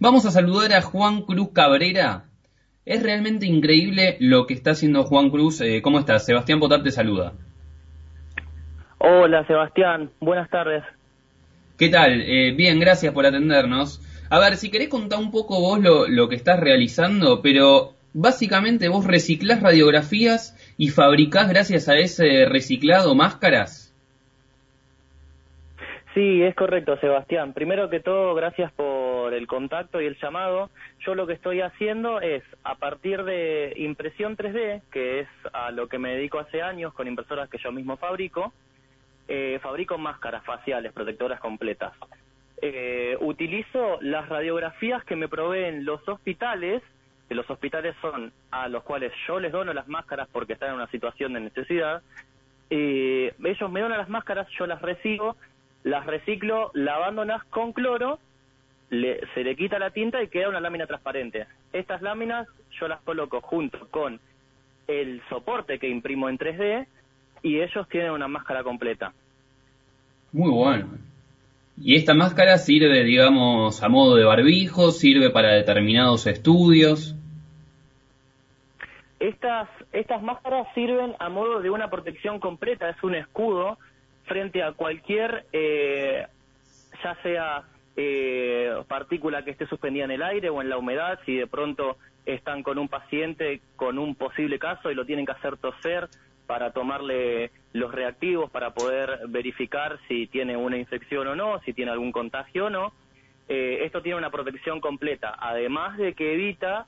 Vamos a saludar a Juan Cruz Cabrera. Es realmente increíble lo que está haciendo Juan Cruz. ¿Cómo estás? Sebastián Potat te saluda. Hola Sebastián, buenas tardes. ¿Qué tal? Bien, gracias por atendernos. A ver, si querés contar un poco vos lo que estás realizando, pero básicamente vos reciclás radiografías y fabricás gracias a ese reciclado máscaras. Sí, es correcto Sebastián. Primero que todo, gracias por el contacto y el llamado. Yo lo que estoy haciendo es, a partir de impresión 3D, que es a lo que me dedico hace años con impresoras que yo mismo fabrico, fabrico máscaras faciales, protectoras completas. Utilizo las radiografías que me proveen los hospitales, que los hospitales son a los cuales yo les dono las máscaras porque están en una situación de necesidad. Ellos me donan las máscaras, yo las reciclo lavándolas con cloro, se le quita la tinta y queda una lámina transparente. Estas láminas yo las coloco junto con el soporte que imprimo en 3D y ellos tienen una máscara completa. Muy bueno. Y esta máscara sirve, digamos, a modo de barbijo, sirve para determinados estudios. Estas máscaras sirven a modo de una protección completa, es un escudo frente a cualquier, ya sea partícula que esté suspendida en el aire o en la humedad, si de pronto están con un paciente con un posible caso y lo tienen que hacer toser para tomarle los reactivos para poder verificar si tiene una infección o no, si tiene algún contagio o no. Esto tiene una protección completa, además de que evita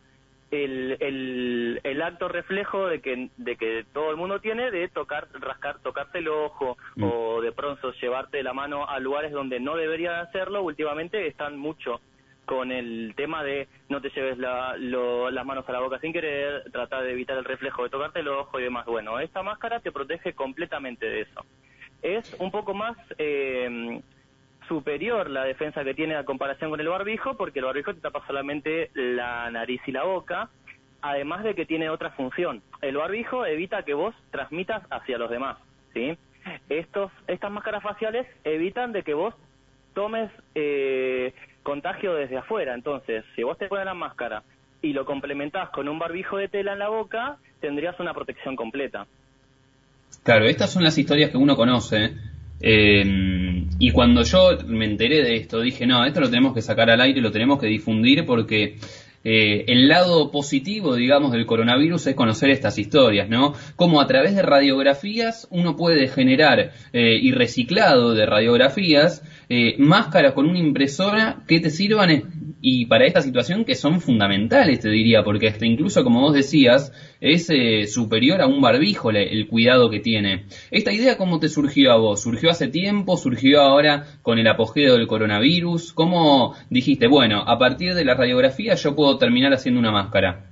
el acto reflejo de que todo el mundo tiene de tocarse el ojo o de pronto llevarte la mano a lugares donde no deberían hacerlo. Últimamente están mucho con el tema de no te lleves las manos a la boca sin querer, tratar de evitar el reflejo de tocarte el ojo y demás. Bueno, esta máscara te protege completamente de eso. Es un poco más superior la defensa que tiene a comparación con el barbijo, porque el barbijo te tapa solamente la nariz y la boca, además de que tiene otra función. El barbijo evita que vos transmitas hacia los demás, ¿sí? Estas máscaras faciales evitan de que vos tomes contagio desde afuera. Entonces, si vos te pones la máscara y lo complementás con un barbijo de tela en la boca, tendrías una protección completa. Claro, estas son las historias que uno conoce. Y cuando yo me enteré de esto, dije, no, esto lo tenemos que sacar al aire, lo tenemos que difundir porque el lado positivo, digamos, del coronavirus es conocer estas historias, ¿no? Como a través de radiografías uno puede generar y reciclado de radiografías máscaras con una impresora que te sirvan y para esta situación que son fundamentales, te diría, porque hasta incluso, como vos decías, es superior a un barbijo el cuidado que tiene. ¿Esta idea cómo te surgió a vos? ¿Surgió hace tiempo? ¿Surgió ahora con el apogeo del coronavirus? ¿Cómo dijiste, bueno, a partir de la radiografía yo puedo terminar haciendo una máscara?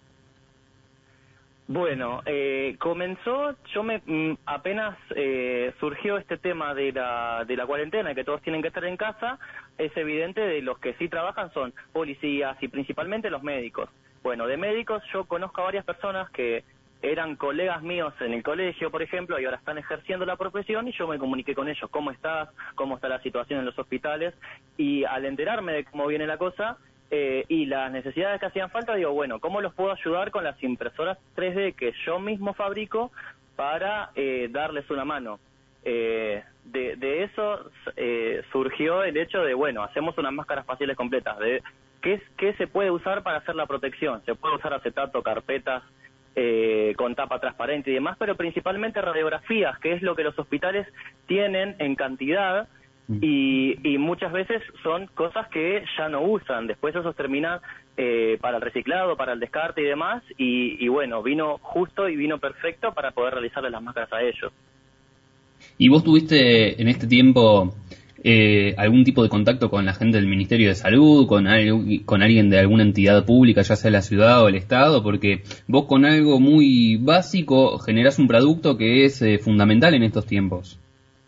Bueno, comenzó, apenas surgió este tema de la cuarentena, que todos tienen que estar en casa, es evidente de los que sí trabajan son policías y principalmente los médicos. Bueno, de médicos yo conozco a varias personas que eran colegas míos en el colegio, por ejemplo, y ahora están ejerciendo la profesión y yo me comuniqué con ellos, ¿cómo estás? ¿Cómo está la situación en los hospitales? Y al enterarme de cómo viene la cosa, y las necesidades que hacían falta, digo, bueno, ¿cómo los puedo ayudar con las impresoras 3D que yo mismo fabrico para darles una mano? De eso surgió el hecho de, bueno, hacemos unas máscaras faciales completas. ¿Qué se puede usar para hacer la protección? Se puede usar acetato, carpetas, con tapa transparente y demás, pero principalmente radiografías, que es lo que los hospitales tienen en cantidad. Y muchas veces son cosas que ya no usan, después eso termina para el reciclado, para el descarte y demás, y bueno, vino justo y vino perfecto para poder realizarles las máscaras a ellos. ¿Y vos tuviste en este tiempo algún tipo de contacto con la gente del Ministerio de Salud, con alguien de alguna entidad pública, ya sea la ciudad o el Estado? Porque vos con algo muy básico generás un producto que es fundamental en estos tiempos.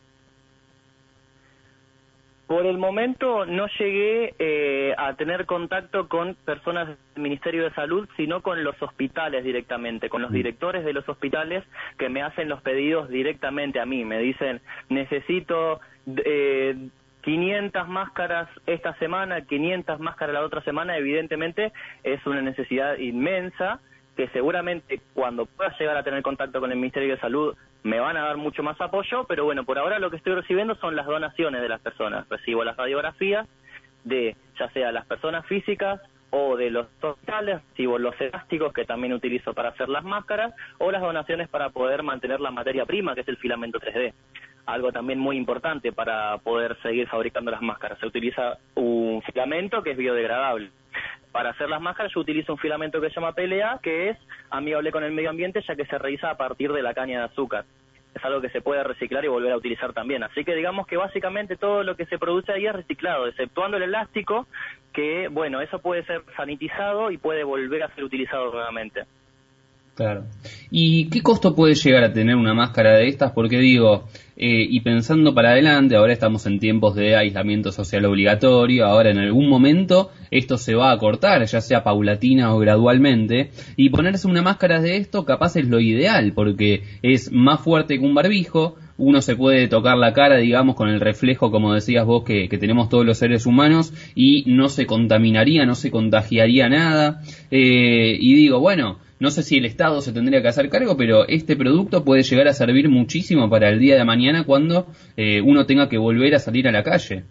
Por el momento no llegué a tener contacto con personas del Ministerio de Salud, sino con los hospitales directamente, con los directores de los hospitales que me hacen los pedidos directamente a mí. Me dicen, necesito 500 máscaras esta semana, 500 máscaras la otra semana, evidentemente es una necesidad inmensa que seguramente cuando pueda llegar a tener contacto con el Ministerio de Salud me van a dar mucho más apoyo, pero bueno, por ahora lo que estoy recibiendo son las donaciones de las personas. Recibo las radiografías de ya sea las personas físicas o de los hospitales, recibo los elásticos que también utilizo para hacer las máscaras, o las donaciones para poder mantener la materia prima, que es el filamento 3D. Algo también muy importante para poder seguir fabricando las máscaras. Se utiliza un filamento que es biodegradable. Para hacer las máscaras yo utilizo un filamento que se llama PLA, que es amigable con el medio ambiente, ya que se realiza a partir de la caña de azúcar. Es algo que se puede reciclar y volver a utilizar también. Así que digamos que básicamente todo lo que se produce ahí es reciclado, exceptuando el elástico, que bueno, eso puede ser sanitizado y puede volver a ser utilizado nuevamente. Claro. ¿Y qué costo puede llegar a tener una máscara de estas? Porque digo, y pensando para adelante, ahora estamos en tiempos de aislamiento social obligatorio, ahora en algún momento esto se va a cortar, ya sea paulatina o gradualmente, y ponerse una máscara de esto capaz es lo ideal, porque es más fuerte que un barbijo, uno se puede tocar la cara, digamos, con el reflejo, como decías vos, que tenemos todos los seres humanos, y no se contaminaría, no se contagiaría nada, y digo, bueno, no sé si el Estado se tendría que hacer cargo, pero este producto puede llegar a servir muchísimo para el día de mañana cuando uno tenga que volver a salir a la calle.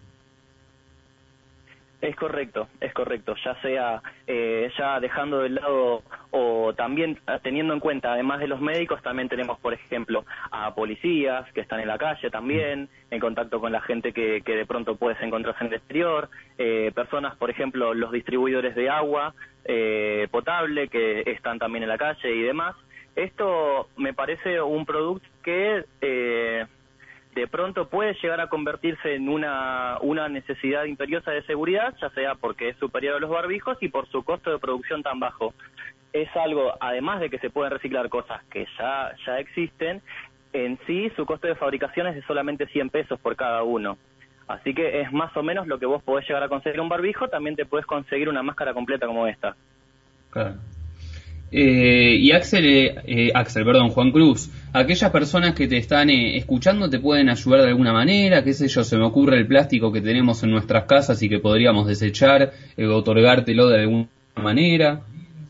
Es correcto, ya sea ya dejando de lado o también teniendo en cuenta, además de los médicos, también tenemos, por ejemplo, a policías que están en la calle también, en contacto con la gente que de pronto puedes encontrarse en el exterior, personas, por ejemplo, los distribuidores de agua potable que están también en la calle y demás. Esto me parece un producto que de pronto puede llegar a convertirse en una necesidad imperiosa de seguridad, ya sea porque es superior a los barbijos y por su costo de producción tan bajo. Es algo, además de que se pueden reciclar cosas que ya existen, en sí su costo de fabricación es de solamente 100 pesos por cada uno. Así que es más o menos lo que vos podés llegar a conseguir un barbijo, también te podés conseguir una máscara completa como esta. Claro. Y Juan Cruz, aquellas personas que te están escuchando te pueden ayudar de alguna manera, qué sé yo, se me ocurre el plástico que tenemos en nuestras casas y que podríamos desechar, otorgártelo de alguna manera.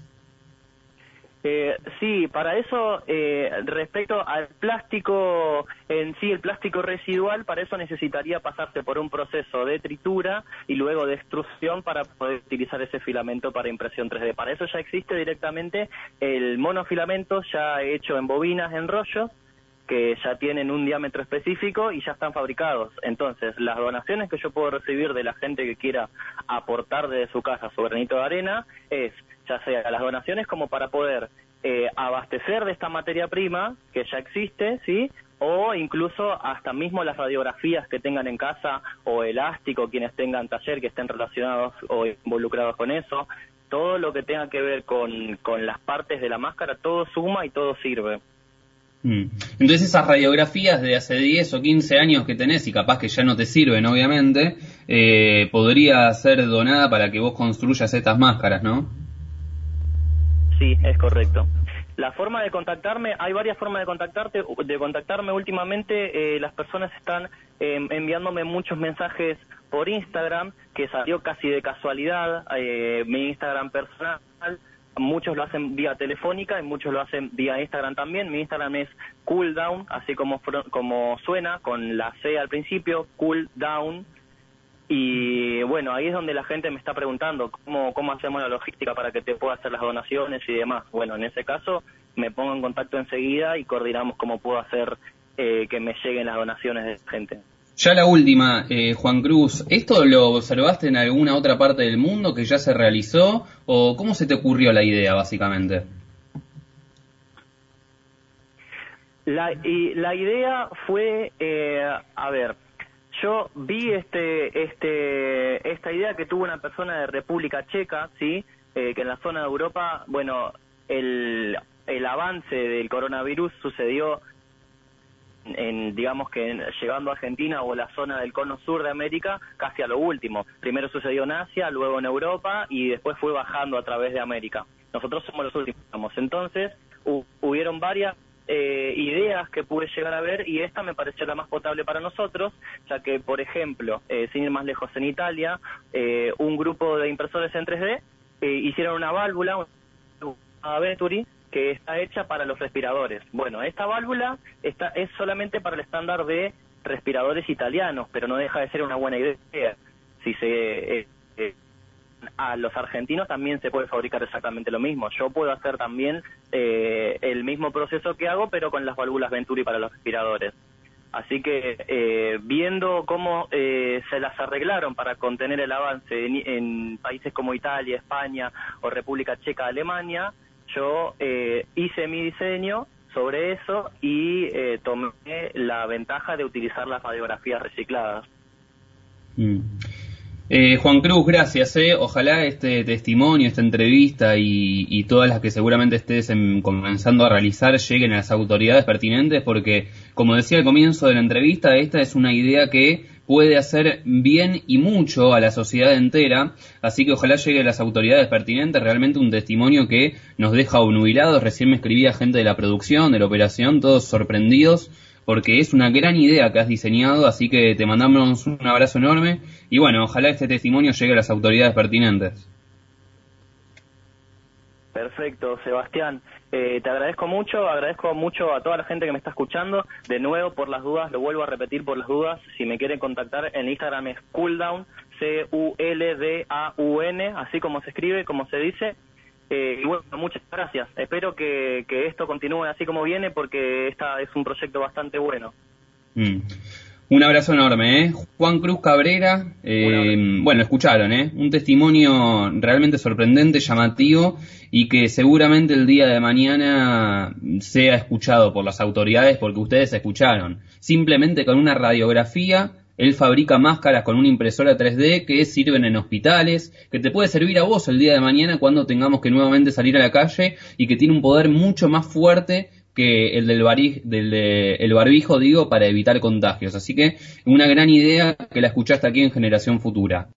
Sí, para eso, respecto al plástico en sí, el plástico residual, para eso necesitaría pasarse por un proceso de tritura y luego de extrusión para poder utilizar ese filamento para impresión 3D. Para eso ya existe directamente el monofilamento ya hecho en bobinas, en rollos, que ya tienen un diámetro específico y ya están fabricados. Entonces, las donaciones que yo puedo recibir de la gente que quiera aportar desde su casa su granito de arena es ya sea las donaciones como para poder abastecer de esta materia prima que ya existe, ¿sí? O incluso hasta mismo las radiografías que tengan en casa o elástico, quienes tengan taller que estén relacionados o involucrados con eso. Todo lo que tenga que ver con las partes de la máscara, todo suma y todo sirve. Entonces esas radiografías de hace 10 o 15 años que tenés y capaz que ya no te sirven, obviamente, podría ser donada para que vos construyas estas máscaras, ¿no? Sí, es correcto. La forma de contactarme, hay varias formas de contactarme últimamente. Las personas están enviándome muchos mensajes por Instagram, que salió casi de casualidad, mi Instagram personal. Muchos lo hacen vía telefónica y muchos lo hacen vía Instagram también. Mi Instagram es cooldown, así como suena, con la C al principio, cooldown. Y bueno, ahí es donde la gente me está preguntando cómo hacemos la logística para que te pueda hacer las donaciones y demás. Bueno, en ese caso me pongo en contacto enseguida y coordinamos cómo puedo hacer que me lleguen las donaciones de gente. Ya la última, Juan Cruz, ¿esto lo observaste en alguna otra parte del mundo que ya se realizó o cómo se te ocurrió la idea básicamente? La idea fue, yo vi esta idea que tuvo una persona de República Checa, sí, que en la zona de Europa, bueno, el avance del coronavirus sucedió digamos que llegando a Argentina o la zona del cono sur de América casi a lo último. Primero sucedió en Asia, luego en Europa y después fue bajando a través de América. Nosotros somos los últimos. Entonces hubieron varias ideas que pude llegar a ver, y esta me pareció la más potable para nosotros, ya que, por ejemplo, sin ir más lejos, en Italia, un grupo de impresores en 3D hicieron una válvula, una Venturi, que está hecha para los respiradores. Bueno, esta válvula es solamente para el estándar de respiradores italianos, pero no deja de ser una buena idea. Si a los argentinos también se puede fabricar exactamente lo mismo. Yo puedo hacer también el mismo proceso que hago, pero con las válvulas Venturi para los respiradores. Así que viendo cómo se las arreglaron para contener el avance en países como Italia, España o República Checa, Alemania, yo hice mi diseño sobre eso y tomé la ventaja de utilizar las radiografías recicladas. Juan Cruz, gracias. Ojalá este testimonio, esta entrevista y todas las que seguramente estés comenzando a realizar lleguen a las autoridades pertinentes, porque, como decía al comienzo de la entrevista, esta es una idea que puede hacer bien y mucho a la sociedad entera, así que ojalá llegue a las autoridades pertinentes. Realmente un testimonio que nos deja obnubilados. Recién me escribía gente de la producción, de la operación, todos sorprendidos, porque es una gran idea que has diseñado, así que te mandamos un abrazo enorme, y bueno, ojalá este testimonio llegue a las autoridades pertinentes. Perfecto, Sebastián. Te agradezco mucho a toda la gente que me está escuchando. De nuevo, por las dudas, lo vuelvo a repetir por las dudas, si me quieren contactar, en Instagram es Cooldown, Culdaun, así como se escribe, como se dice. Y bueno, muchas gracias. Espero que esto continúe así como viene, porque esta es un proyecto bastante bueno. Un abrazo enorme, Juan Cruz Cabrera. Bueno, escucharon, un testimonio realmente sorprendente, llamativo, y que seguramente el día de mañana sea escuchado por las autoridades, porque ustedes escucharon. Simplemente con una radiografía, él fabrica máscaras con una impresora 3D que sirven en hospitales, que te puede servir a vos el día de mañana cuando tengamos que nuevamente salir a la calle, y que tiene un poder mucho más fuerte que el del barbijo, para evitar contagios. Así que una gran idea que la escuchaste aquí en Generación Futura.